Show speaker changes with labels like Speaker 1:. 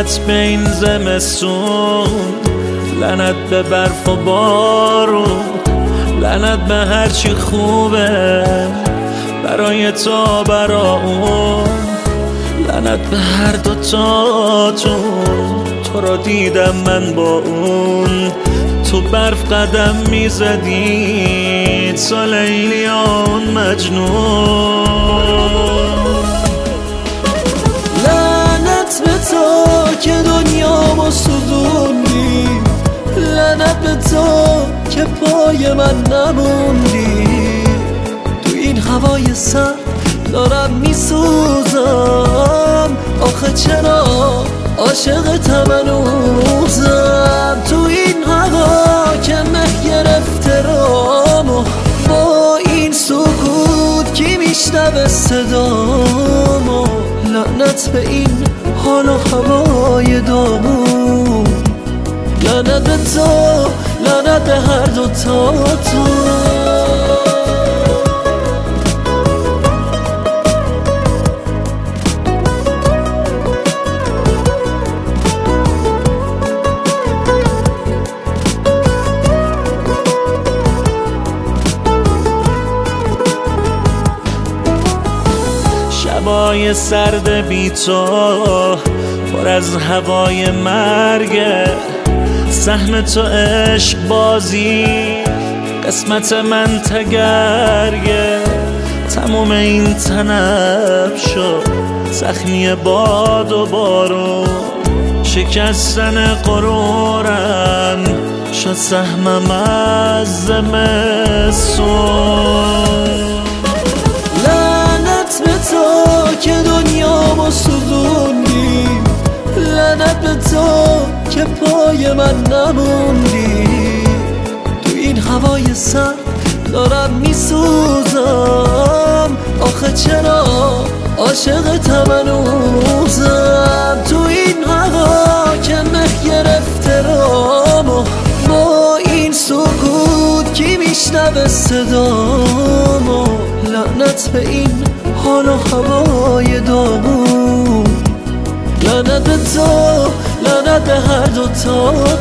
Speaker 1: لعنت به این زمستون، لعنت به برف و بارون، لعنت به هرچی خوبه برای تو برا اون، لعنت به هر دوتاتون. تو را دیدم من با اون تو برف قدم میزدی، تو لیلی اون مجنون.
Speaker 2: لعنت به تو که دنیامو سوزوندی، لعنت به تو که پای من نموندی. تو این هوای سرد دارم میسوزم، آخه چرا عاشقتم هنوزم. تو این هوا که مه گرفته رامو، با این سکوت کی میشنوه صدامو. لعنت به این حال و هوای دامون، لعنت به تو، لعنت به هر دوتاتون.
Speaker 1: شبای سرد بی تو پر از هوای مرگه، سهم تو عشق بازی قسمت من تگرگه. تموم این تنب شد زخمی باد و بارون، شکستن غرورم شد سهمم از زمستون.
Speaker 2: لعنت به تو که دنیامو سوزوندی، لعنت به تو که پای من نموندی. تو این هوای سرد دارم میسوزم، آخه چرا عاشقتم هنوزم. تو این هوا که مه گرفته رامو، با این سکوت کی میشنوه صدامو. لعنت به این حال و هوای دامون، لعنت به تو، لعنت به هر دوتا.